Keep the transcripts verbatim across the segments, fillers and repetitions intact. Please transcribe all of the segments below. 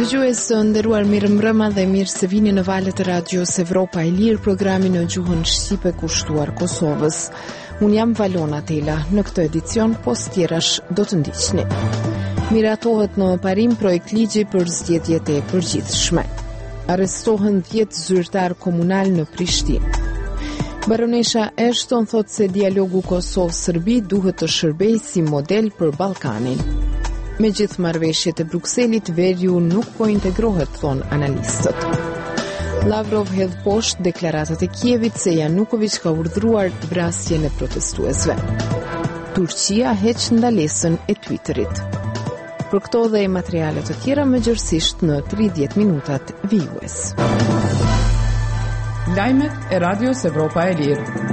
Dëgjues të nderuar, mirëmbrëma dhe mirë se vini në valët e radios Evropa e Lirë, programi në gjuhën shqipe kushtuar Kosovës. Unë jam Valona Tela, në këtë edicion pos tjerash do të ndiqni. Miratohet në parim projekt ligji për zgjedhjet e përgjithshme. Arrestohen dhjetë zyrtar komunal në Prishtinë. Baronesha Ashton thot se dialogu Kosovë-Serbi duhet të shërbejë si model për Ballkanin. Me gjithë marrëveshjet e Brukselit, veriu nuk po integrohet, thon analistët. Lavrov hedh poshtë deklaratat e Kievit se Janukovic ka urdhëruar vrasjen e protestuesve. Turqia heq ndalesën e Twitterit. Për këto dhe materiale të tjera më gjërësisht në tridhjetë minutat vijues. Lajmet e Radios Evropa e Lirë.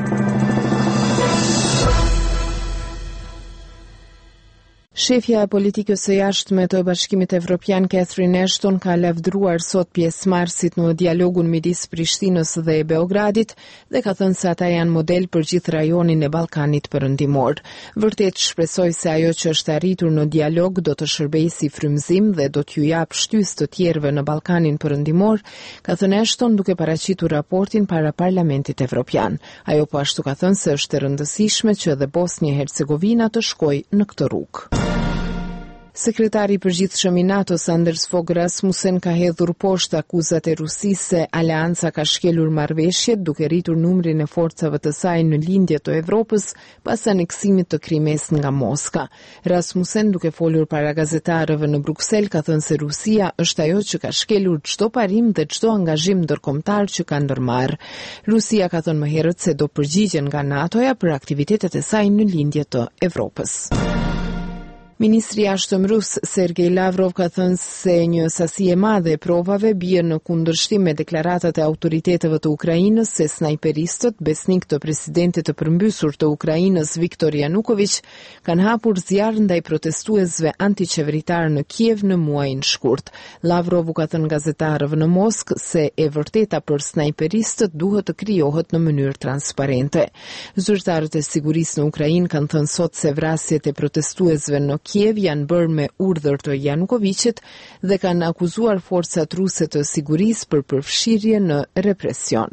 Shefja e politikës së jashtme të Bashkimit Evropian Catherine Ashton ka lavdëruar sot pjesëmarrësit në dialogun midis Prishtinës dhe Beogradit dhe ka thënë se ata janë model për gjithë rajonin e Ballkanit Perëndimor. Vërtet shpresoj se ajo që është arritur në dialog do të shërbejë si frymëzim dhe do t'ju jap shtysë të tjerëve në Ballkanin Perëndimor, ka thënë Ashton duke paraqitur raportin para Parlamentit Evropian. Ajo po ashtu ka thënë se është e rëndësishme që edhe Bosnia-Hercegovina të shkojë në këtë rrugë. Sekretari i përgjithshëm i NATO-s Anders Fogh Rasmussen ka hedhur poshtë akuzat e Rusisë se aleanca ka shkelur marrëveshjet duke rritur numrin e forcave të saj në lindje të Evropës pas aneksimit të Krimes nga Moska. Rasmussen, duke folur para gazetarëve në Bruksel, ka thënë se Rusia është ajo që ka shkelur çdo parim dhe çdo angazhim ndërkombëtar që ka ndërmarrë. Rusia ka thënë më herët se do përgjigjen nga NATO-ja për aktivitetet e saj në lindje të Evropës. Ministri i jashtëm rus Sergej Lavrov ka thënë se një sasi e madhe e provave bie në kundërshtim me deklaratat e autoriteteve të Ukrainës se snajperistët, besnik të presidentit të përmbysur të Ukrainës Viktor Janukovic, kanë hapur zjarr ndaj protestuesve antiqeveritar në Kiev në muajin shkurt. Lavrov u ka thënë gazetarëve në Moskë se e vërteta për snajperistët duhet të krijohet në mënyrë transparente. Zyrtarët e sigurisë në Ukrainë kanë thënë sot se vrasjet e protestuesve në Kiev janë bërë me urdhër të Janukovicit dhe kanë akuzuar forcat ruse të sigurisë për përfshirje në represion.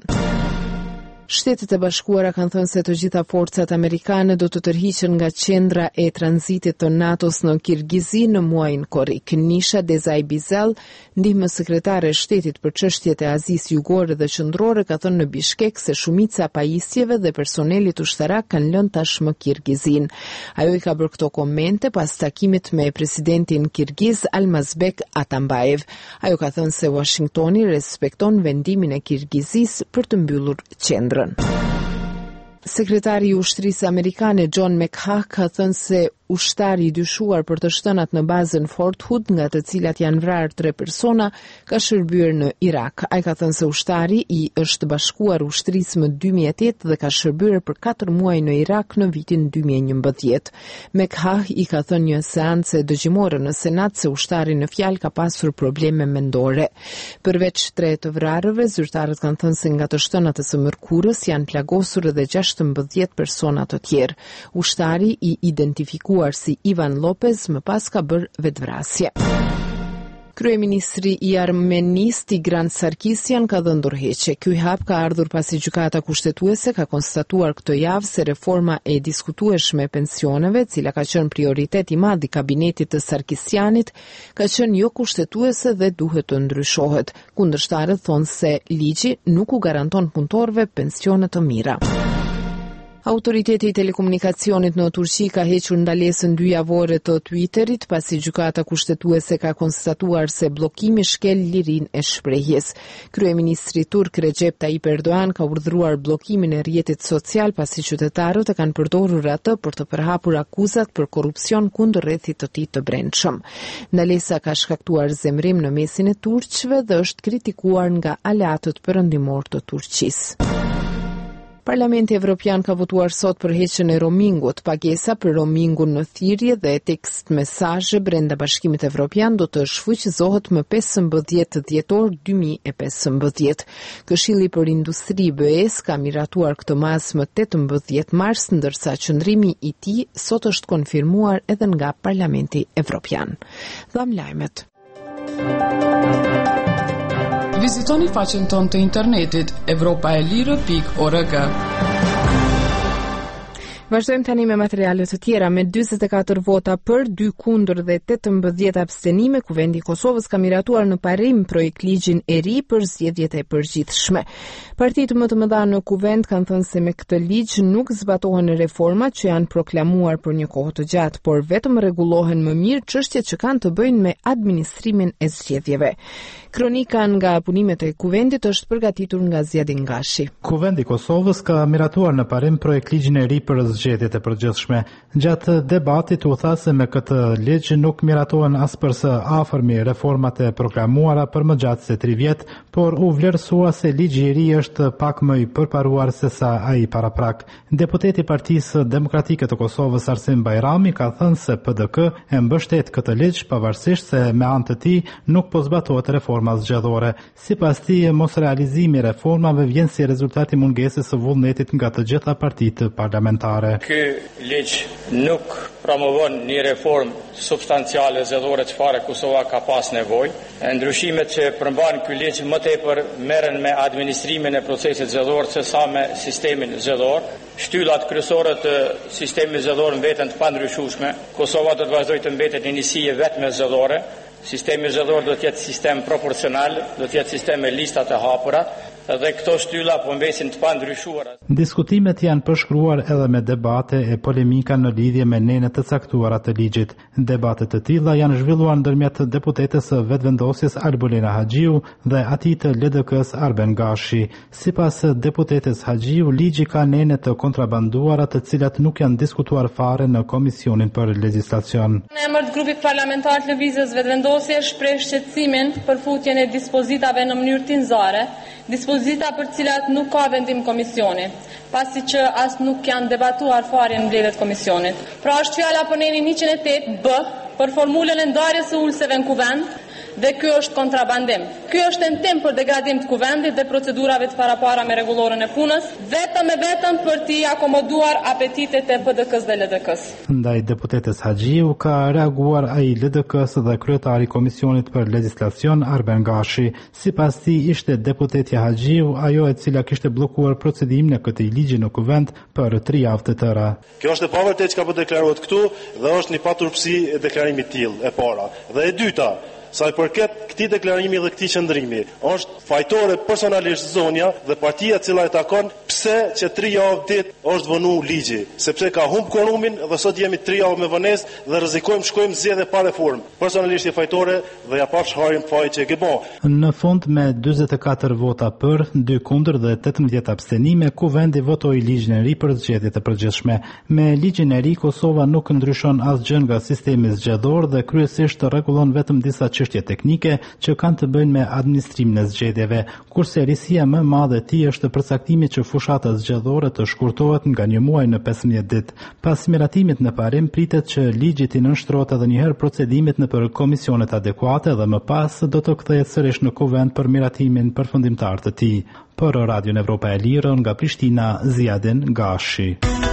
Shtetet e Bashkuara kanë thënë se të gjitha forcat amerikane do të tërhiqen nga qendra e tranzitit të NATO-s në Kirgizi në muajin korrik. Nisha Dezaj Bizel, ndihmës sekretare e shtetit për çështjet e Azisë Jugore dhe Qendrore, ka thënë në Bishkek se shumica pajisjeve dhe personelit ushtarak kanë lënë tashmë Kirgizin. Ajo i ka bërë këto komente pas takimit me presidentin kirgiz Almazbek Atambayev. Ajo ka thënë se Washingtoni respekton vendimin e Kirgizis për të mbyllur qendrën. Sekretari i ushtrisë amerikane John McHugh ka thënë se ushtari i dyshuar për të shtënat në bazën Fort Hood, nga të cilat janë vrarë tre persona, ka shërbyer në Irak. Ai ka thënë se ushtari i është bashkuar ushtrisë më dy mijë e tetë dhe ka shërbyer për katër muaj në Irak në vitin dy mijë e njëmbëdhjetë. McHugh i ka thënë një seancë dëgjimore në Senat se ushtari në fjalë ka pasur probleme mendore. Përveç tre të vrarëve, zyrtarët kanë thënë se nga të shtënat e së mërkurës janë plagosur edhe gjashtëmbëdhjetë persona të tjerë. Ushtari i identifikuar si Ivan Lopez më pas ka bërë vetvrasje. Kryeministri i Armenisë Tigran Sarkisyan ka dhënë dorëheqje. Ky hap ka ardhur pasi gjykata kushtetuese ka konstatuar këtë javë se reforma e diskutueshme e pensioneve, e cila ka qenë prioritet i madh i kabinetit të Sarkisyanit, ka qenë jo kushtetuese dhe duhet të ndryshohet. Kundërshtarët thonë se ligji nuk u garanton punëtorëve pensione të mira. Autoriteti i telekomunikacionit në Turqi ka hequr ndalesën dy javore të Twitterit pasi gjykata kushtetuese ka konstatuar se bllokimi shkel lirinë e shprehjes. Kryeministri turk Recep Tayyip Erdogan ka urdhëruar bllokimin e rrjetit social pasi qytetarët e kanë përdorur atë për të përhapur akuzat për korrupsion kundër rrethit të tij të brendshëm. Ndalesa ka shkaktuar zemrim në mesin e turqëve dhe është kritikuar nga aleatët perëndimor të Turqisë. Parlamenti Evropian ka votuar sot për heqjen e roamingut. Pagesa për roamingun në thirrje dhe tekst mesazhe brenda Bashkimit Evropian do të shfuqizohet më pesëmbëdhjetë dhjetor dy mijë e pesëmbëdhjetë. Këshilli për Industri B E S ka miratuar këtë masë më tetëmbëdhjetë mars, ndërsa qëndrimi i tij sot është konfirmuar edhe nga Parlamenti Evropian. Dham lajmet. Vizitoni faqen tonë të internetit evropa e lirë pikë org. Vazhdojmë tani me materialet të tjera. Me njëzet e katër vota për, dy kundër dhe tetëmbëdhjetë abstenime, Kuvendi i Kosovës ka miratuar në parim projekt ligjin e ri për zgjedhjet e përgjithshme. Partitë më të mëdha në Kuvend kanë thënë se me këtë ligj nuk zbatohen reformat që janë proklamuar për një kohë të gjatë, por vetëm rregullohen më mirë çështjet që kanë të bëjnë me administrimin e zgjedhjeve. Kronika nga punimet e Kuvendit është përgatitur nga Zjadin Gashi. Kuvendi i Kosovës ka miratuar në parim projekt ligjin e ri për zgjedhjet e përgjithshme. Gjatë debatit u tha se me këtë ligj nuk miratohen as për së afërmi reformat e proklamuara për më gjatë se tri vjet, por u vlerësua se ligji i ri është pak më i përparuar se sa ai paraprak. Deputeti i Partisë Demokratike të Kosovës Arsim Bajrami ka thënë se P D K e mbështet këtë ligj pavarësisht se me anë të tij nuk po zbatohet reforma zgjedhore. Sipas tij, mos realizimi i reformave vjen si rezultati mungesës së vullnetit nga të gjitha partitë parlamentare. Ky ligj nuk promovon një reformë substanciale zgjedhore çfarë Kosova ka pas nevojë. Ndryshimet që përmban ky ligj më tepër merren me administrimin e procesit zgjedhor se sa me sistemin zgjedhor. Shtyllat kryesore të sistemit zgjedhor mbeten të pandryshueshme. Kosova do të vazhdojë të mbetet një njësie vetëm zgjedhore. Sistemi zgjedhor do të jetë sistem proporcional, do të jetë sistem me lista të hapura, dhe këto shtylla po mbesin të pandryshuara. Diskutimet janë përshkruar edhe me debate e polemika në lidhje me nenet të caktuara të ligjit. Debate të tilla janë zhvilluar ndërmjet vetvetes së vetevendosjes Arbolina Haxhiu dhe atij të L D K-s Arben Gashi. Sipas deputetes Haxhiu, ligji ka nene të kontrabanduara të cilat nuk janë diskutuar fare në Komisionin për Legjislacion. Në emër të grupit parlamentar të Lëvizjes Vetëvendosje shpreh shqetësimin për futjen e dispozitave në mënyrë tinzare, dispozita për cilat nuk ka vendim komisioni, pasi që as nuk janë debatuar fare në mbledhjet komisionit. Pra është fjala për nenin njëqind e tetë B për formulën e ndarjes së ulseve në kuvend, dhe ky është kontrabandim. Ky është tentim për degradim të kuvendit dhe procedurave të parapara me rregullorën e punës, vetëm e vetëm për t'i akomoduar apetitet e P D K-s dhe L D K-s. Ndaj deputetes Haxhiu ka reaguar ai L D K-s dhe kryetari i Komisionit për Legjislacion Arben Gashi. Sipas tij ishte deputetja Haxhiu ajo e cila kishte bllokuar procedimin e këtij ligji në kuvend për tri javë të tëra. Kjo është e pavërtetë çka po deklarohet këtu dhe është një paturpsi e deklarimit të tillë e para. Dhe e dyta, sa i përket këtij deklarimi dhe këtij qëndrimi, është fajtore personalisht zonja dhe partia e cila e takon pse që tri javë ditë është vënu ligji, sepse ka humb quorumin dhe sot jemi tri javë me vonesë dhe rrezikojmë shkojmë zgjedhje pa reformë. Personalisht je fajtore dhe ja paf shharin faj që e ke bën. Në fund me njëzet e katër vota për, dy kundër dhe tetëmbëdhjetë abstenime, Kuvendi votoi ligjin e ri për zgjedhjet e përgjithshme. Me ligjin e ri Kosova nuk ndryshon asgjë nga sistemi zgjedhor dhe kryesisht rregullon vetëm disa çështje teknike që kanë të bëjnë me administrimin e zgjedhjeve, kurse risia më e madhe e tij është përcaktimi që fushata zgjedhore të shkurtohet nga një muaj në pesëmbëdhjetë ditë. Pas miratimit në parim pritet që ligji të nënshtrohet edhe një herë procedimit në për komisionet adekuate dhe më pas do të kthehet sërish në kuvend për miratimin përfundimtar të tij. Për Radion Evropa e Lirë nga Prishtina, Zjadin Gashi.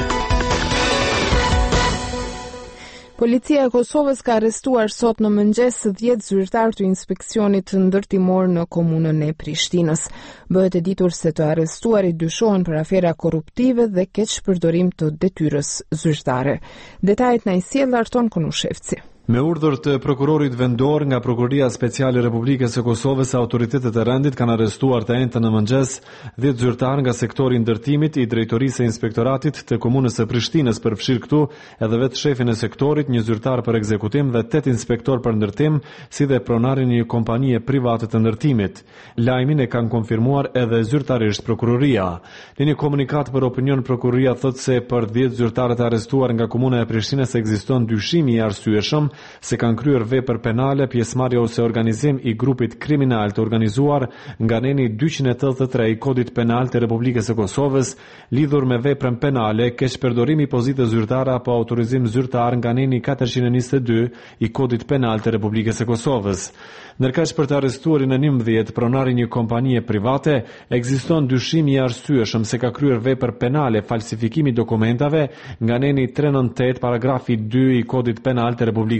Policia e Kosovës ka arrestuar sot në mëngjes dhjetë zyrtar të inspeksionit ndërtimor në komunën e Prishtinës. Bëhet e ditur se të arrestuarit dyshohen për afera korruptive dhe keqpërdorim të detyrës zyrtare. Detajet na i sjell Arton Konushevci. Me urdhër të prokurorit vendor nga Prokuroria Speciale e Republikës së Kosovës, autoritetet e rendit kanë arrestuar të enjtë në mëngjes dhjetë zyrtar nga sektori i ndërtimit i drejtorisë së inspektoratit të komunës së Prishtinës, përfshirë këtu edhe vetë shefin e sektorit, një zyrtar për ekzekutim dhe tetë inspektor për ndërtim, si dhe pronarin e një kompanie private të ndërtimit. Lajmin e kanë konfirmuar edhe zyrtarisht prokuroria. Në një komunikat për opinion, prokuroria thotë se për dhjetë zyrtarët e arrestuar nga komuna e Prishtinës ekziston dyshimi i arsyeshëm se kanë kryer vepër penale, pjesëmarrje ose organizim i grupit kriminal të organizuar nga neni dyqind e tetëdhjetë e tre i Kodit Penal të Republikës së Kosovës, lidhur me veprën penale, keqpërdorim i pozitës zyrtare apo autorizim zyrtar nga neni katërqind e njëzet e dy i Kodit Penal të Republikës së Kosovës. Ndërkaq për të arrestuarin e njëmbëdhjetë pronari një kompanie private, ekziston dyshim i arsyeshëm se ka kryer vepër penale, falsifikimi dokumentave nga neni tretë nëntëdhjetë paragrafi dy i Kodit Penal të Republikës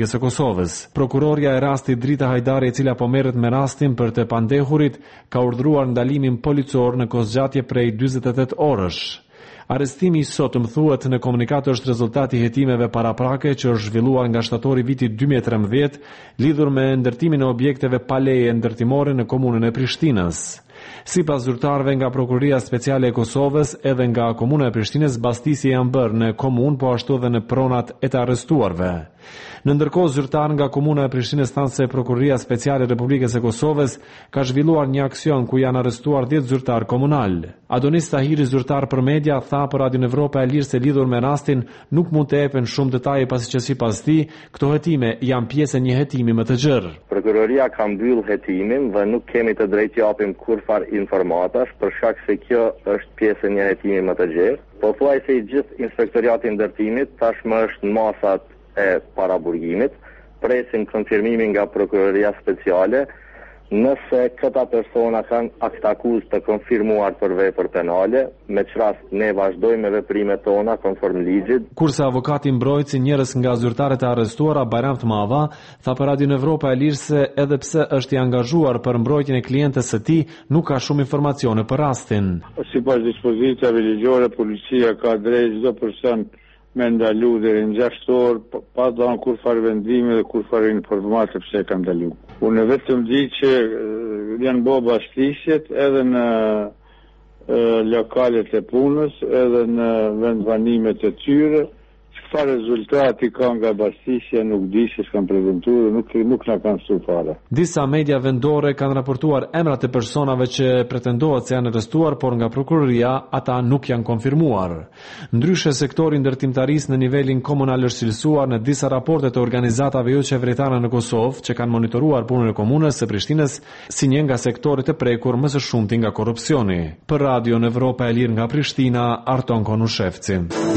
Republikës së Kosovës. Prokuroria e rastit Drita Hajdari, e cila po merret me rastin për të pandehurit, ka urdhëruar ndalimin policor në kozgjatje prej dyzet e tetë orësh. Arrestimi i sotëm thuhet në komunikat është rezultati i hetimeve paraprake që është zhvilluar nga shtatori vitit dy mijë e trembëdhjetë lidhur me ndërtimin e objekteve pa leje ndërtimore në komunën e Prishtinës. Sipas zyrtarëve nga Prokuroria Speciale e Kosovës, edhe nga Komuna e Prishtinës bastisje janë bërë në komunë, po ashtu edhe në pronat e të arrestuarve. Në ndërkohë, zyrtar nga Komuna e Prishtinës thanë se Prokuroria Speciale e Republikës së Kosovës ka zhvilluar një aksion ku janë arrestuar dhjetë zyrtar komunal. Adonis Tahiri, zyrtar për media, tha për Radio Evropa e Lirë se lidhur me rastin nuk mund të jepen shumë detaje pasi që sipas tij këto hetime janë pjesë e një hetimi më të gjerë. Prokuroria ka mbyll hetimin dhe nuk kemi të drejtë japim kurfar informatash për shkak se kjo është pjesë e një hetimi më të gjerë. Pothuajse i gjithë inspektoriati i ndërtimit tashmë është në masat e paraburgimit, presim konfirmimin nga Prokuroria Speciale nëse këta persona kanë akt akuz të konfirmuar për vepër penale, me që rast ne vazhdojmë me veprimet tona konform ligjit. Kurse avokati mbrojtësi njërës nga zyrtarët e arrestuara, Bajram Tmava, tha për Radio Evropa e Lirë se edhe pse është i angazhuar për mbrojtjen e klientes së tij, nuk ka shumë informacione për rastin. Sipas dispozitave ligjore, policia ka drejt çdo person me ndalu deri në gjashtë orë, pa dhënë kur farë vendime dhe kur farë informate pse ka ndalu. Unë vetëm di që janë bërë bastisjet edhe në e, lokalet e punës, edhe në vendvanimet e tyre. Çfarë rezultati ka nga bastisja nuk di, se s'kan prezantuar, nuk nuk na kanë thënë fare. Disa media vendore kanë raportuar emrat e personave që pretendohet se janë arrestuar, por nga prokuroria ata nuk janë konfirmuar. Ndryshe, sektori i ndërtimtarisë në nivelin komunal është cilësuar në disa raporte të organizatave jo qeveritare në Kosovë që kanë monitoruar punën e komunës së Prishtinës si një nga sektorët e prekur më së shumti nga korrupsioni. Për Radio Evropa e Lirë nga Prishtina, Arton Konushevci.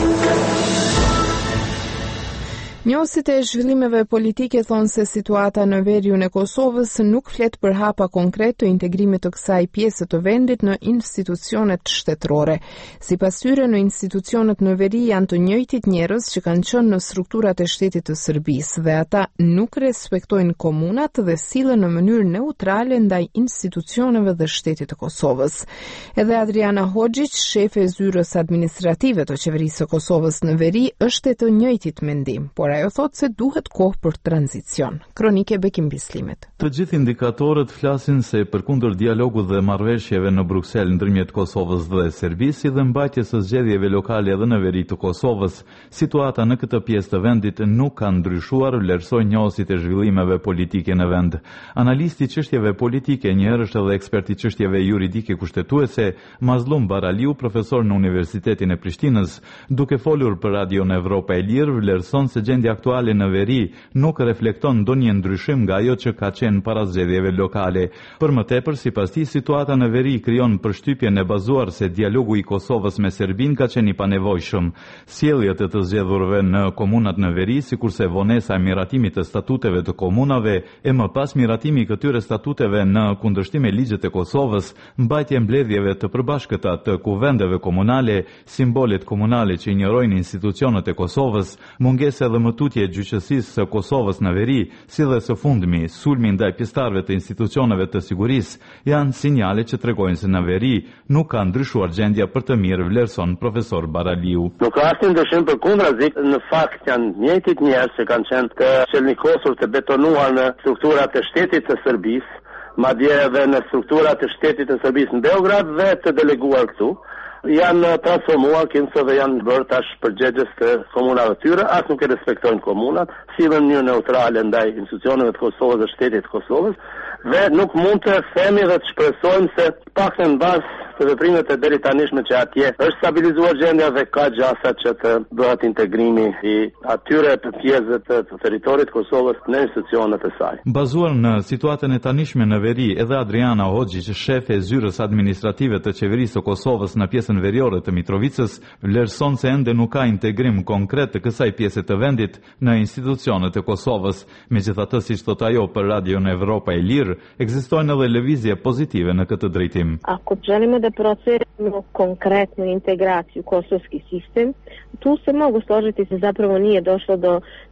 Njohësit e zhvillimeve politike thonë se situata në veriun e Kosovës nuk flet për hapa konkret të integrimit të kësaj pjesë të vendit në institucionet shtetërore. Sipas tyre, në institucionet në veri janë të njëjtit njerëz që kanë qenë në strukturat e shtetit të Serbisë dhe ata nuk respektojnë komunat dhe sillen në mënyrë neutrale ndaj institucioneve dhe shtetit të Kosovës. Edhe Adriana Hoxhić, shefe e zyrës administrative të qeverisë së Kosovës në veri, është e të njëjtit mendim, por ajo thotë se duhet kohë për tranzicion. Kronike Bekim Bislimet. Të gjithë indikatorët flasin se përkundër dialogut dhe marrëveshjeve në Bruksel ndërmjet Kosovës dhe Serbisë, si dhe mbajtjes së zgjedhjeve lokale edhe në veri të Kosovës, situata në këtë pjesë të vendit nuk ka ndryshuar, vlerësojnë njohësit e zhvillimeve politike në vend. Analisti çështjeve politike, njëherë është edhe ekspert i çështjeve juridike kushtetuese, Mazlum Baraliu, profesor në Universitetin e Prishtinës, duke folur për Radio Evropa e Lirë, vlerëson se gjendja aktuale në veri nuk reflekton ndonjë ndryshim nga ajo që ka qenë para zgjedhjeve lokale. Për më tepër, sipas tij, situata në veri krijon përshtypjen e bazuar se dialogu i Kosovës me Serbinë ka qenë i panevojshëm. Sjelljet e të zgjedhurve në komunat në veri, sikurse vonesa e miratimit të statuteve të komunave e më pas miratimi i këtyre statuteve në kundërshtim me ligjet e Kosovës, mbajtje mbledhjeve të përbashkëta të kuvendeve komunale, simbolet komunale që injorojnë institucionet e Kosovës, mungesë edhe mëtutje e gjyqësisë së Kosovës në veri, si dhe së fundmi, sulmi ndaj pjesëtarëve të institucioneve të sigurisë, janë sinjale që tregojnë se në veri nuk ka ndryshuar gjendja për të mirë, vlerëson profesor Baraliu. Nuk ka asnjë ndryshim, përkundrazi, në fakt janë njëjtit njerëz që kanë qenë të qelnikosur, të betonuar në strukturat e shtetit të Serbisë, madje edhe në strukturat e shtetit të Serbisë në Beograd dhe të deleguar këtu. Janë transformuar kinse dhe janë bërë tash përgjegjës të komunave tyre, as nuk e respektojnë komunat, sillen në neutrale ndaj institucioneve të Kosovës dhe shtetit të Kosovës, dhe nuk mund të themi dhe të shpresojmë se paktën në bazë të veprimeve të deri tanishme që atje është stabilizuar gjendja dhe ka gjasa që të bëhet integrimi i atyre të pjesëve të, të territorit të Kosovës në institucionet e saj. Bazuar në situatën e tanishme në veri, edhe Adriana Hoxhić, shefe e zyrës administrative të qeverisë së Kosovës në pjesën veriore të Mitrovicës, vlerëson se ende nuk ka integrim konkret të kësaj pjese të vendit në institucionet e Kosovës. Megjithatë, siç thot ajo për Radio Evropa e Lirë, ekzistojnë edhe lëvizje pozitive në këtë drejtim. Ako želimo da procedimo konkretnu integraciju u kosovski sistem, tu se mogu složiti se zapravo nije došlo do nekog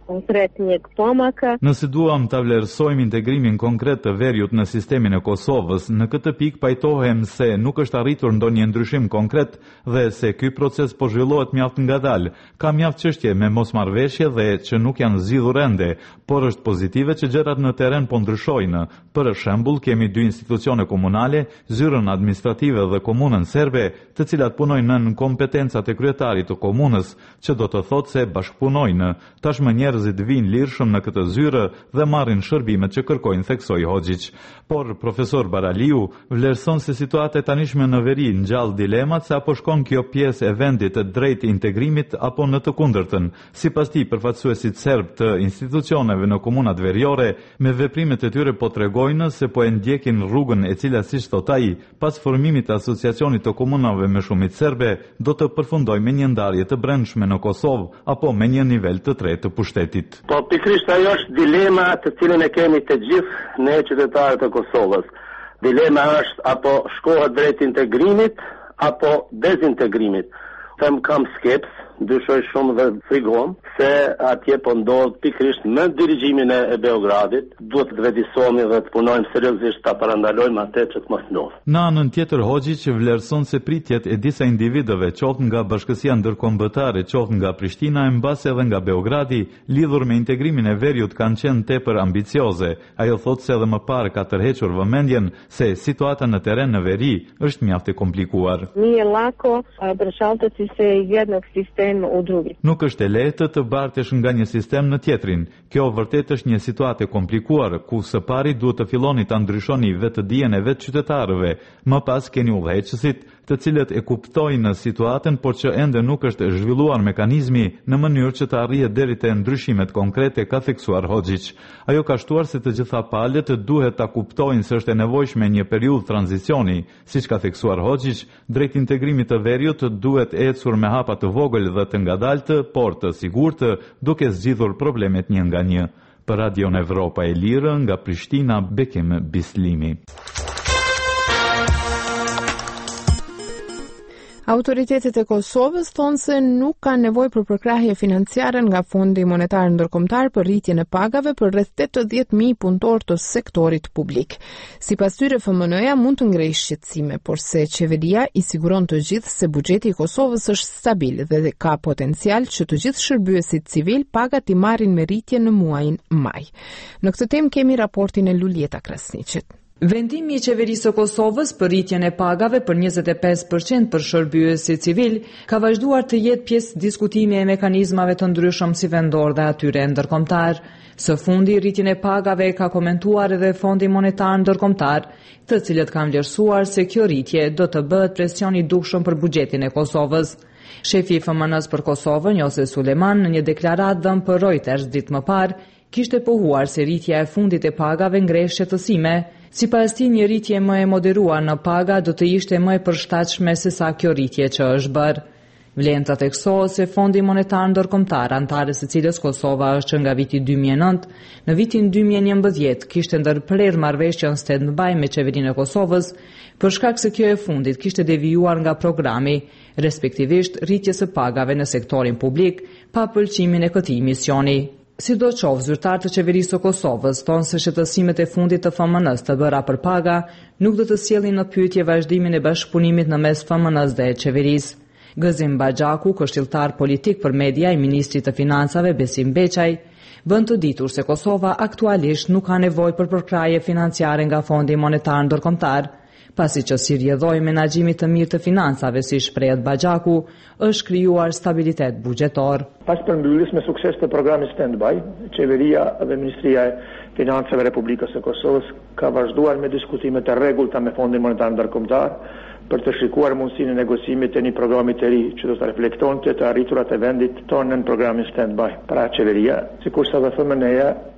konkret një këtomaka. Nëse duam ta vlerësojmë integrimin konkret të veriut në sistemin e Kosovës, në këtë pikë pajtohem se nuk është arritur ndonjë ndryshim konkret dhe se ky proces po zhvillohet mjaft ngadalë. Ka mjaft çështje me mosmarrveshje dhe që nuk janë zgjidhur ende, por është pozitive që gjërat në terren po ndryshojnë. Për shembull, kemi dy institucione komunale, zyrën administrative dhe komunën serbe, të cilat punojnë në kompetencat e kryetarit të komunës, që do të thotë se bashkëpunojnë. Tashmë njerëzit vinë lirshëm në këtë zyrë dhe marrin shërbimet që kërkojnë, theksoi Hoxhić. Por profesor Baraliu vlerëson se situata e tanishme në veri ngjall dilemat se apo shkon kjo pjesë e vendit të drejtë integrimit apo në të kundërtën. Sipas tij, përfaqësuesit serb të institucioneve në komunat veriore me veprimet e tyre po tregojnë se po e ndjekin rrugën e cila, siç thot ai, pas formimit të asociacionit të komunave me shumicë serbe, do të përfundojë me një ndarje të brendshme në Kosovë apo me një nivel të tretë të pushtetit. Po pikërisht ajo është dilema të cilën e kemi të gjithë ne qytetarët e Kosovës. Dilema është apo shkohet drejt integrimit apo dezintegrimit. Them kam skeps, dyshoj shumë dhe frigom, se atje po ndodh pikërisht në dirigjimin e Beogradit. Duhet të vedisohemi dhe të punojmë seriozisht ta parandalojmë atë që të mos ndodhë. Në anën tjetër, Hoxhić vlerëson se pritjet e disa individëve, qoftë nga Bashkësia Ndërkombëtare, qoftë nga Prishtina, e mbas edhe nga Beogradi, lidhur me integrimin e veriut kanë qenë tepër ambicioze. Ajo thotë se edhe më parë ka tërhequr vëmendjen se situata në terren në veri është mjaft e komplikuar. Nije lako përshalltati se jetë në sistem u drugi. Nuk është e lehtë të bartesh nga një sistem në tjetrin. Kjo vërtet është një situatë e komplikuar, ku së pari duhet të filloni ta ndryshoni vetë dijen e vetë qytetarëve, më pas keni udhëheqësit, të cilët e kuptojnë situatën, por që ende nuk është zhvilluar mekanizmi në mënyrë që të arrihet deri te ndryshimet konkrete, ka theksuar Hoxhić. Ajo ka shtuar se të gjitha palët duhet ta kuptojnë se është e nevojshme një periudhë tranzicioni, siç ka theksuar Hoxhić, drejt integrimit të veriut duhet ecur me hapa të vogël dhe të ngadaltë, por të sigurtë, duke zgjidhur problemet një nga një. Për Radion Evropa e Lirë, nga Prishtina, Bekim Bislimi. Autoritetet e Kosovës thonë se nuk ka nevojë për përkrahje financiare nga Fondi Monetar Ndërkombëtar për rritjen e pagave për rreth tetëdhjetë mijë punëtorë të sektorit publik. Sipas tyre, F M N-ja mund të ngrejë shqetësime, por se qeveria i siguron të gjithë se buxheti i Kosovës është stabil dhe ka potencial që të gjithë shërbyesit civil pagat i marrin me rritje në muajin maj. Në këtë temë kemi raportin e Luljeta Krasniqit. Vendimi i qeverisë së Kosovës për rritjen e pagave për njëzet e pesë përqind për shërbyesit civil ka vazhduar të jetë pjesë diskutimi e mekanizmave të ndryshëm si vendor dhe atyre ndërkombëtar. Së fundi, rritjen e pagave ka komentuar edhe Fondi Monetar Ndërkombëtar, të cilët kanë vlerësuar se kjo rritje do të bëhet presion i dukshëm për buxhetin e Kosovës. Shefi i F M N-s për Kosovën, Jose Suleman, në një deklaratë dhënë për Reuters ditë më parë, kishte pohuar se rritja e fundit e pagave ngre shqetësime. Sipas tij, një rritje më e moderuar në paga do të ishte më e përshtatshme se sa kjo rritje që është bërë. Vlen të theksohet se Fondi Monetar Ndërkombëtar, antarës së cilës Kosova është që nga viti dy mijë e nëntë, në vitin dy mijë e njëmbëdhjetë kishte ndërprerë marrëveshjen stand-by me qeverinë e Kosovës, për shkak se kjo e fundit kishte devijuar nga programi, respektivisht rritjes së pagave në sektorin publik, pa pëlqimin e këtij misioni. Sidoqoftë, zyrtarët të qeverisë së Kosovës thonë se shqetësimet e fundit të F M N-s të bëra për paga nuk do të sjellin në pyetje vazhdimin e bashkëpunimit në mes F M N-s dhe qeverisë. Gëzim Baxhaku, këshilltar politik për media i ministrit të financave Besim Beçaj, bën të ditur se Kosova aktualisht nuk ka nevojë për përkrahje financiare nga Fondi Monetar Ndërkombëtar, pasi që si rrjedhoi menaxhimit të mirë të financave, si shprehet Baxhaku, është krijuar stabilitet buxhetor. Pas përmbylljes me sukses të programit stand-by, qeveria dhe Ministria e Financave e Republikës së Kosovës ka vazhduar me diskutime të rregullta me Fondin Monetar Ndërkombëtar për të shikuar mundësinë e negocimit të një programi të ri që do të reflektonte të arriturat e vendit tonë në programin stand-by. Pra qeveria, sikurse edhe F M N-ja,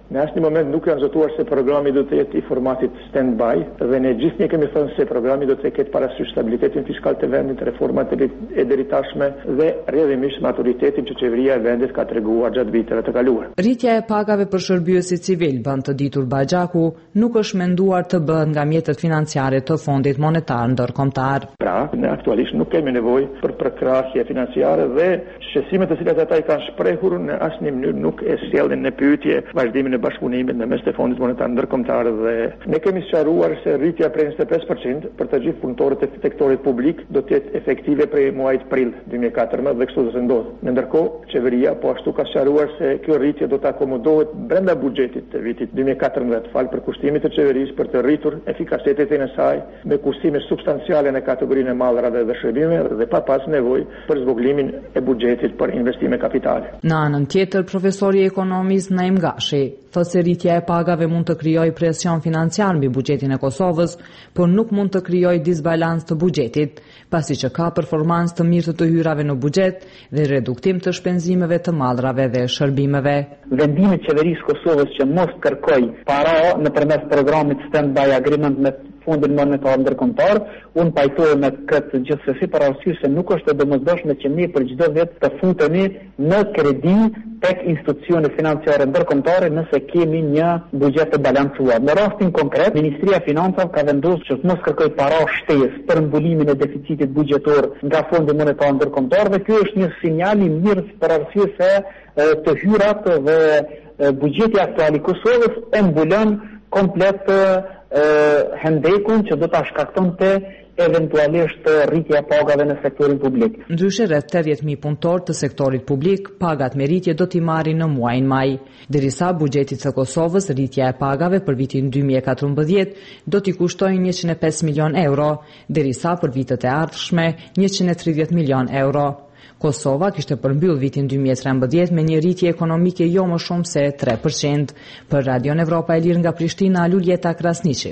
Në asnjë moment nuk kanë zotuar se programi do të jetë i formatit stand-by dhe ne gjithnjë kemi thënë se programi do të ketë parasysh stabilitetin fiskal të vendit, reformat e deri tashme dhe rrjedhimisht maturitetin që qeveria e vendit ka treguar gjatë viteve të kaluara. Rritja e pagave për shërbësit civil, bën të ditur Baxhaku, nuk është menduar të bëhet nga mjetet financiare të Fondit Monetar Ndërkombëtar. Pra, ne aktualisht nuk kemi nevojë për përkrahje financiare dhe shqetësimet të cilat ata i kanë shprehur në asnjë mënyrë nuk e sjellin në pyetje vazhdimin e bashkëpunimit në mes të Fondit Monetar Ndërkombëtar dhe ne kemi sqaruar se rritja prej njëzet e pesë përqind për të gjithë punëtorët e sektorit publik do të jetë efektive prej muajit prill dy mijë e katërmbëdhjetë dhe kështu do të ndodhë. Në ndërkohë, qeveria po ashtu ka sqaruar se kjo rritje do të akomodohet brenda buxhetit të vitit dy mijë e katërmbëdhjetë fal për kushtimit të qeverisë për të rritur efikasitetin e saj me kushtime substanciale në kategorinë e mallrave dhe shërbimeve dhe pa pas nevojë për zvoglimin e buxhetit për investime kapitale. Në anën tjetër, profesori i ekonomisë Naim Gashi thotë se rritja e pagave mund të krijojë presion financiar mbi buxhetin e Kosovës, por nuk mund të krijojë disbalans të buxhetit, pasi që ka performancë të mirë të të hyrave në buxhet dhe reduktim të shpenzimeve të mallrave dhe shërbimeve. Vendimi i qeverisë Kosovës që mos kërkoj para nëpërmes programit stand-by agreement me Fondin Monetar Ndërkombëtar, unë pajtohem me këtë gjithsesi për arsye se nuk është e domosdoshme që ne për çdo vit të futemi në kredi tek institucione financiare ndërkombëtare nëse kemi një buxhet të balancuar. Në rastin konkret, Ministria e Financave ka vendosur që të mos kërkoj para shtesë për mbulimin e deficitit buxhetor nga Fondi Monetar Ndërkombëtar dhe ky është një sinjal i mirë për arsye se të hyrat dhe buxheti aktual i Kosovës e mbulon komplet hendekun që do ta shkaktonte eventualisht rritja e pagave në sektorin publik. Ndryshe rreth tetëdhjetë mijë punëtor të sektorit publik pagat me rritje do t'i marrin në muajin maj. Derisa buxheti i Kosovës rritja e pagave për vitin dy mijë e katërmbëdhjetë do t'i kushtojë njëqind e pesë milion euro, derisa për vitet e ardhshme njëqind e tridhjetë milion euro. Kosova kishte përmbyll vitin dy mijë e trembëdhjetë me një rritje ekonomike jo më shumë se tre përqind. Për Radion Evropa e Lirë nga Prishtina, Luljeta Krasniqi.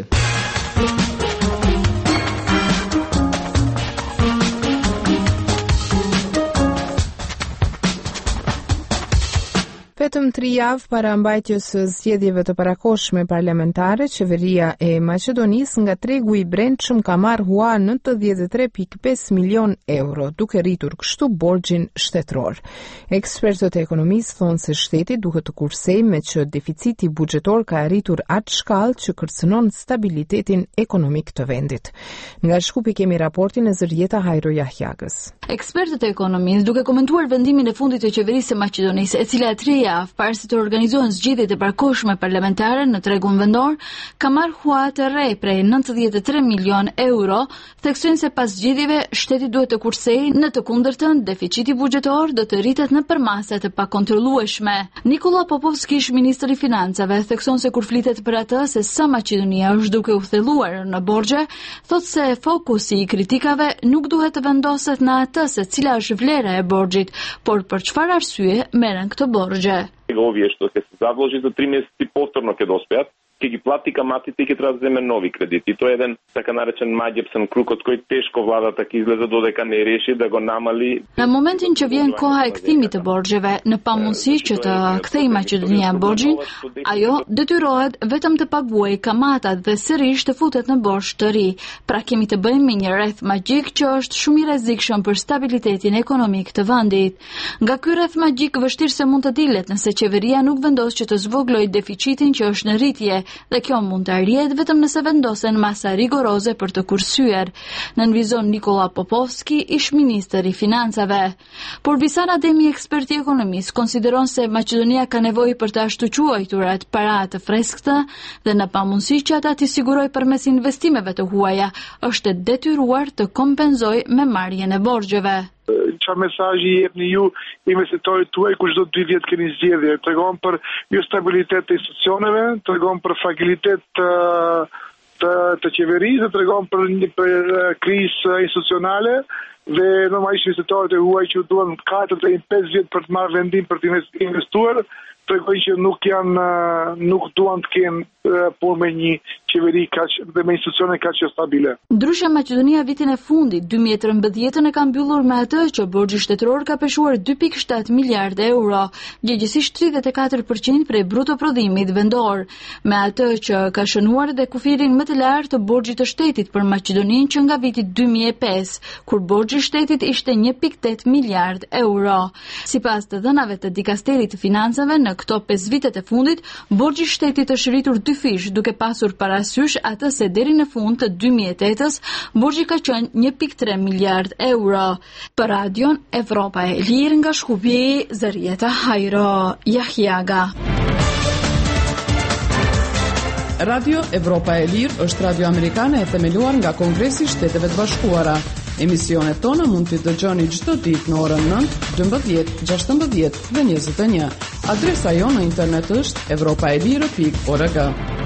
Vetëm tri javë para mbajtjes së zgjedhjeve të parakohshme parlamentare, qeveria e Maqedonisë nga tregu i brendshëm ka marrë hua nëntëdhjetë e tre pikë pesë milion euro, duke rritur kështu borxhin shtetëror. Ekspertët e ekonomisë thonë se shteti duhet të kursejë me që deficiti buxhetor ka arritur atë shkallë që kërcënon stabilitetin ekonomik të vendit. Nga Shkupi kemi raportin e Zërjeta Hajro Jahjagës. Ekspertët e ekonomisë, duke komentuar vendimin e fundit të qeverisë së Maqedonisë, e cila tre javë para se të organizohen zgjedhjet e parakohshme parlamentare në tregun vendor, ka marrë hua të re prej nëntëdhjetë e tre milion euro, theksojnë se pas zgjedhjeve shteti duhet të kursejë, në të kundërtën deficiti buxhetor do të rritet në përmase të pakontrollueshme. Nikola Popovski, ish ministri i financave, thekson se kur flitet për atë se sa Maqedonia është duke u thelluar në borxhe, thotë se fokusi i kritikave nuk duhet të vendoset në atë se cila është vlera e borxhit, por për çfarë arsye merren këto borxhe. Ovие што ќе се задолжи за три месеци повторно ќе доспеат, ќе ги плати каматите и ќе треба да земе нови кредити. Тоа е еден така наречен маѓепсен круг од кој тешко владата ќе излезе додека не реши да го намали. Në momentin që vjen koha e kthimit të borxheve, në pamundësi që të kthejë Maqedonia borxhin, ajo detyrohet vetëm të paguajë kamatat dhe sërish të futet në borxh të ri. Pra kemi të bëjmë me një rreth magjik që është shumë i rrezikshëm për stabilitetin ekonomik të vendit. Nga ky rreth magjik vështirë se mund të dilet nëse qeveria nuk vendos që të zvoglojë deficitin që është në rritje, dhe kjo mund të arrihet vetëm nëse vendosen masa rigoroze për të kursyer, nënvizon Nikola Popovski, ish ministër i financave. Por Bisan Ademi, ekspert i ekonomisë, konsideron se Maqedonia ka nevojë për të ashtuquajturat para të freskëta dhe në pamundësi që ata t'i sigurojë përmes investimeve të huaja, është e detyruar të kompenzojë me marrjen e borxheve. Çfarë mesazhi jepni ju investitorit tuaj kur çdo dy vjet keni zgjedhje? Tregon për jo stabilitet të institucioneve, tregon për fragilitet të të, të qeverisë, tregon për një për krizë institucionale dhe normalisht investitorët e huaj që duan katër deri në pesë vjet për të marrë vendim për të investuar, tregojnë që nuk janë nuk duan të kenë por me një qeveri kaq dhe me institucione kaq stabile. Ndryshe Maqedonia vitin e fundit dy mijë e trembëdhjetë e ka mbyllur me atë që borxhi shtetëror ka peshuar dy pikë shtatë miliardë euro, gjëgjësisht tridhjetë e katër përqind prej bruto prodhimit vendor, me atë që ka shënuar dhe kufirin më të lartë të borxhit të shtetit për Maqedoninë që nga viti dy mijë e pesë, kur borxhi i shtetit ishte një pikë tetë miliardë euro. Sipas të dhënave të Dikasterit të Financave, në këto pesë vitet e fundit, borxhi i shtetit është rritur dy fish, duke pasur parasysh atë se deri në fund të dy mijë e tetës, borxhi ka qenë një pikë tre miliardë euro. Për Radion Evropa e Lirë nga Shkupi, Zarieta Hajro Jahjaga. Radio Evropa e Lirë është radio amerikane e themeluar nga Kongresi i Shteteve të Bashkuara. Emisionet tona mund t'i dëgjoni çdo ditë në orën nëntë, dymbëdhjetë, gjashtëmbëdhjetë dhe njëzet e një. Adresa jonë në internet është evropaelire pikë org.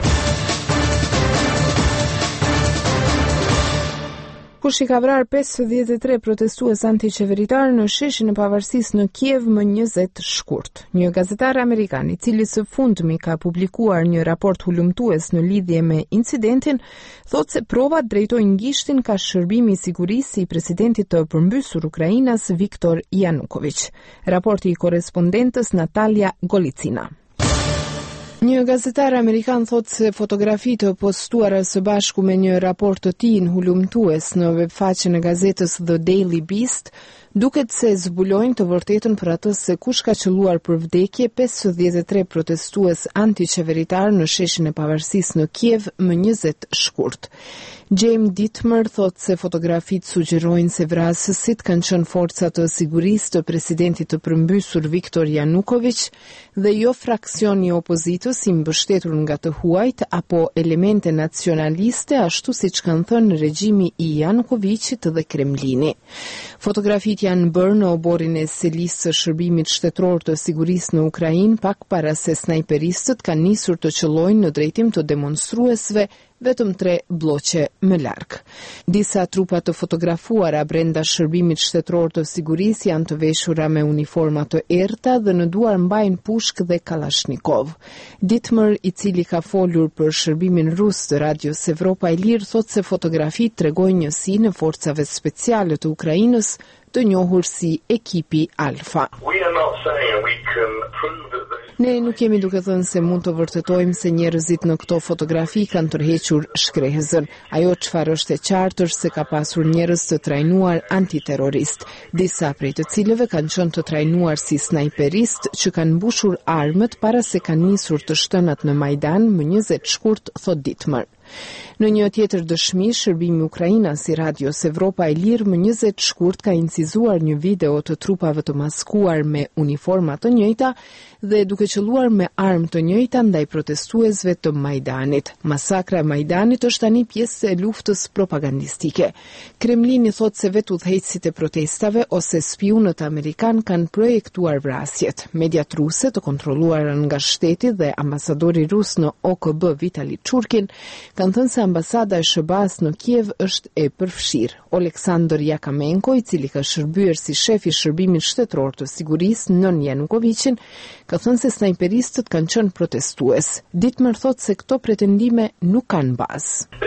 Kush i ka vrarë pesëdhjetë e tre protestues antiqeveritar në sheshin e pavarësisë në Kiev më njëzet shkurt. Një gazetar amerikan, i cili së fundmi ka publikuar një raport hulumtues në lidhje me incidentin, thotë se provat drejtojnë gishtin ka shërbimi i sigurisë i presidentit të përmbysur Ukrainas Viktor Yanukovych. Raporti i korrespondentës Natalia Golicina. Një gazetar amerikan thot se fotografitë të postuara së bashku me një raport të tij hulumtues në webfaqen e gazetës The Daily Beast duket se zbulojnë të vërtetën për atë se kush ka qelluar për vdekje pesëdhjetë e tre protestues antiqeveritar në sheshin e pavarësisë në Kiev më njëzet shkurt. James Dittmer thot se fotografitë sugjerojnë se vrasësit kanë qenë forca të sigurisë të presidentit të përmbysur Viktor Yanukovych dhe jo fraksioni i opozitës i mbështetur nga të huajt apo elemente nacionaliste, ashtu siç kanë thënë regjimi i Yanukovychit dhe Kremlini. Fotografitë janë bërë në oborin e selisë së shërbimit shtetëror të sigurisë në Ukrainë pak para se snajperistët kanë nisur të qëllojnë në drejtim të demonstruesve vetëm tre bloqe më larg. Disa trupa të fotografuara brenda shërbimit shtetëror të sigurisë janë të veshura me uniforma të errta dhe në duar mbajnë pushk dhe kalashnikov. Dittmer, i cili ka folur për shërbimin rus të Radios Evropa e Lirë, thotë se fotografitë tregojnë njësinë e forcave speciale të Ukrainës, të njohur si ekipi Alfa. Ne nuk jemi duke thënë se mund të vërtetojmë se njerëzit në këto fotografi kanë tërhequr shkrehëzën. Ajo çfarë është e qartë është se ka pasur njerëz të trajnuar antiterrorist, disa prej të cilëve kanë qenë të trajnuar si snajperist që kanë mbushur armët para se kanë nisur të shtënat në Majdan më njëzet shkurt, thot Dittmer. Në një tjetër dëshmi, shërbimi Ukrainas i Radios Evropa e Lirë më njëzet shkurt ka incizuar një video të trupave të maskuar me uniforma të njëjta dhe duke qelluar me armë të njëjta ndaj protestuesve të Majdanit. Masakra e Majdanit është tani pjesë e luftës propagandistike. Kremlini thotë se vetë udhëheqësit e protestave ose spionët amerikan kanë projektuar vrasjet. Mediat ruse të kontrolluara nga shteti dhe ambasadori rus në O K B Vitali Churkin kanë thënë se ambasada e S B A-s në Kiev është e përfshirë. Oleksandr Yakamenko, i cili ka shërbyer si shef i shërbimit shtetëror të sigurisë nën Yanukovychin, ka thënë se snajperistët kanë qenë protestues. Dittmer thotë se këto pretendime nuk kanë bazë.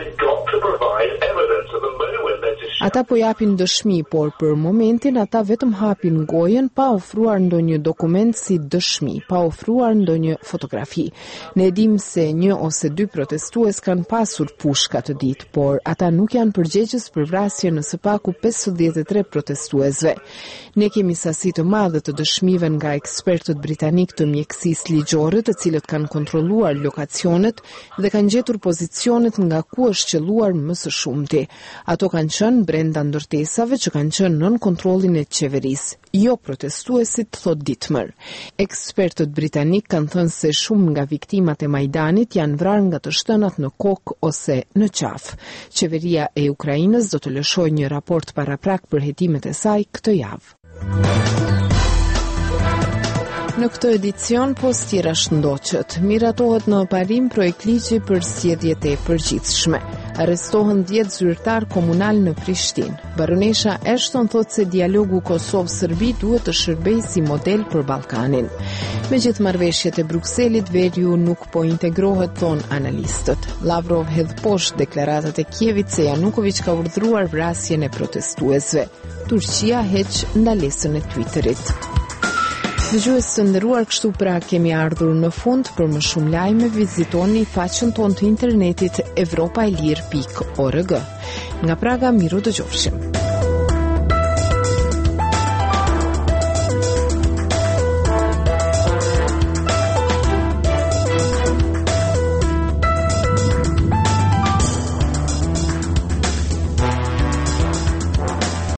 Ata po japin dëshmi, por për momentin ata vetëm hapin gojen pa ofruar ndonjë dokument si dëshmi, pa ofruar ndonjë fotografi. Ne dim se një ose dy protestues kanë pasur pushka të ditë, por ata nuk janë përgjegjës për vrasjen në së paku pesëdhjetë e tre protestuesve. Ne kemi sasi të madhe të dëshmive nga ekspertët britanik të mjekësisë ligjore, të cilët kanë kontrolluar lokacionet dhe kanë gjetur pozicionet nga ku është qelluar më së shumti. Ato kanë qenë brenda ndërtesave që kanë qenë nën kontrollin e qeverisë, jo protestuesit, thot Dittmer. Ekspertët britanik kanë thënë se shumë nga viktimat e Majdanit janë vrarë nga të shtënat në kokë ose në qafë. Qeveria e Ukrainës do të lëshojë një raport paraprak për hetimet e saj këtë javë. Në këtë edicion, Posti rashëndoqët, miratohet në parim projekt ligji për zgjedhjet e përgjithshme. Arrestohen dhjetë zyrtar komunal në Prishtinë. Baronesha Ashton thotë se dialogu Kosovë-Serbi duhet të shërbejë si model për Ballkanin. Me gjithë marrëveshjet e Brukselit, veriu nuk po integrohet, ton analistët. Lavrov hedh poshtë deklaratat e Kievit se Janukovic ka urdhëruar vrasjen e protestuesve. Turqia heq ndalesën e Twitterit. Dëgjues të nderuar, kështu pra kemi ardhur në fund. Për më shumë lajme vizitoni faqen tonë të internetit evropaelir pikë org. Nga Praga, miru dëgjofshim.